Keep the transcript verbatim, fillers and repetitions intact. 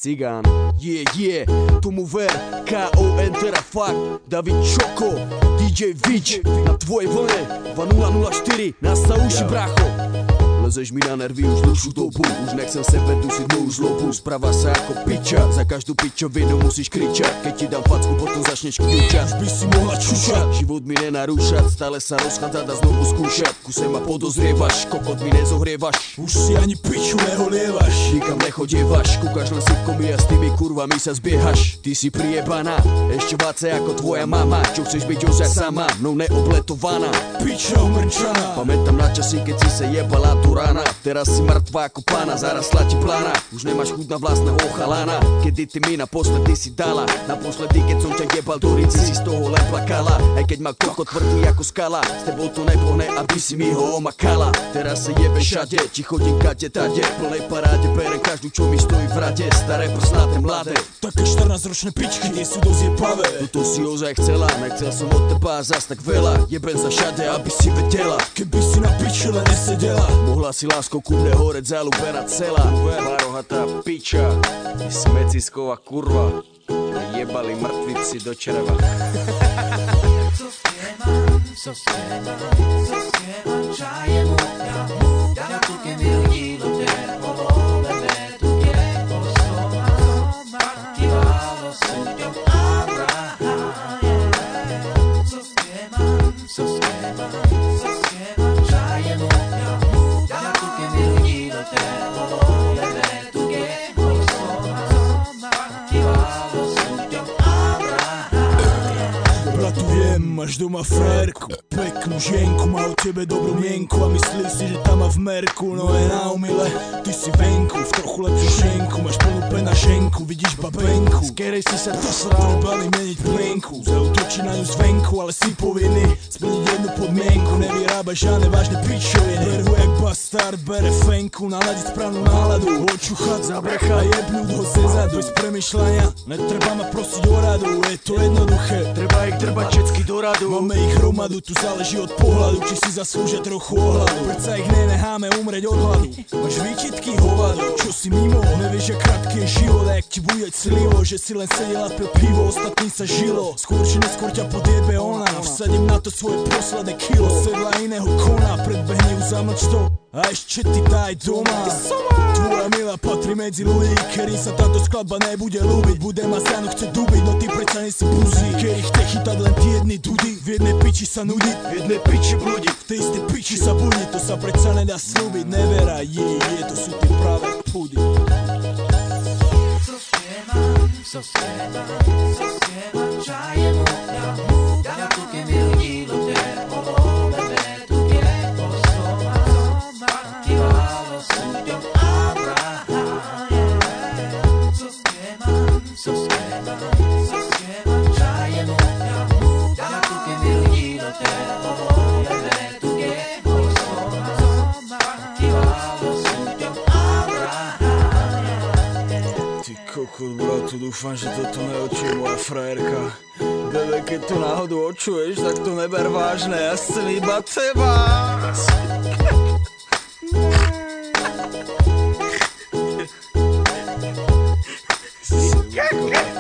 Cigán. Yeah, yeah, tomu ver, ká ó en teda fakt, David Čoko, dý džej Vič, na tvojej vlne, dva nula nula štyri, nás sa uši, bracho. Lezeš mi na nervy už dlhšiu dobu, už nechcem sebe dusiť moju zlobu. Správaš sa ako piča, za každú pičovinu musíš kričať. Keď ti dám facku, potom začneš kňučať. Už by si mohla čušať, život mi nenarúšať, stále sa rozchádzať a znovu skúšať. Kuse ma podozrievaš, kokot mi nezohrievaš, už si ani piču neholievaš. Nikam nechodievaš, kúkaš len sitcomy a s tými kurvami sa zbiehaš. Ty si priebaná, ešte váce ako tvoja mama. Čo chceš byť ozaj sama, no neobletovaná piča umrčaná. Pamätám na časy, keď si sa jebala tu rána. Teraz si mŕtva ako pána, zarastla ti plána. Už nemáš chuť na vlastného chalana. Kedy ty mi naposledy si dala, naposledy keď som ťa jebal do rici, si z toho len plakala. Aj keď ma koko tvrdý ako skala, s tebou to nepohne, aby si mi ho omakala. Teraz sa jebe všade, či chodím kade tade, v plnej paráde berem každú, čo mi stojí v rade. Staré prsnáte mladé, také štrnásťročné pičky nie sú dosť jebavé. Toto si ozaj chcela, nechcel som od teba zas tak veľa. Jebem sa všade, aby si vedela, keby si na pičele nesedela, mohla si láskou ku mne horeť zalúbená celá. Varohatá piča, ty smecisková kurva, jebali mŕtvi psi do čreva. Co zpěvám, co zpěvám, co zpěvám, čajem húka, húka, tu ke mi rodilo te, holole me, tu ke osoma, kývalo súďom Abraham. Co zpěvám, co zpěvám, co zpěvám, čajem húka, húka, tu ke mi rodilo te, holole me, tu ke osoma, kývalo súďom Abraham. Blatujem, máš doma frajerku, peknú ženku, má o tebe dobrú mienku a myslí si, že tam má v merku, no je na omyle, ty si venku, v trochu lepšiu šenku, máš plnú penaženku, vidíš babenku, z kerej si sa dosral, trebali meniť plienku, zautočí na ňu zvenku, ale si povinný splniť jednu podmienku, nevyrábaj žiadne vážne pičoviny, berhu jak bastard, bere fenku, naladiť správnu náladu, očuchať, zabrecha, jebnúť ho zezadu, bez premýšľania, netreba ma prosiť o radu, je to jednoduché, treba ich drbať všetky do radu, máme ich hromadu, tu záleží od pohľadu, či si zaslúžia trochu ohľadu, predsa ich nenecháme umreť od hladu, máš výčitky hovado, čo si mimo, nevieš, jak krátky je život, a jak ti bude slivo, že si len sedela pil pivo, ostatným sa žilo, skôr či neskôr ťa podjebe ona, vsadím na to svoje posledné kilo, sedla iného kona, predbehne ju zamlč to, a ešte ty daj doma. Tvoja milá patrí medzi ľudí, ktorým sa táto skladba nebude ľúbiť, bude ma za ňu chce dubiť, no ty predsa nie si buzí, keď ich chce chytať len tí jedni dudy, v jednej piči sa nudiť, v jednej piči blúdiť, v tej istej piči sa budiť, to sa predsa nedá slúbiť, nevera, je, je, to sú tie práve pudy. Co zpěvám, co zpěvám, co zpěvám, čajem húka, húka, tu ke mi rodilo te, holole me, tu ke osoma, kývalo súďom Abraham. Co zpěvám, co zpěvám, co zpěvám, čajem húka, húka, tu ke mi rodilo te, holole me, tu ke osoma, kývalo súďom Abraham. Ty kokot, bratu, dúfam, že toto neočuje moja frajerka. Bebe, keď to náhodou očuješ, tak to neber vážne, ja chcem iba teba. Si kokot.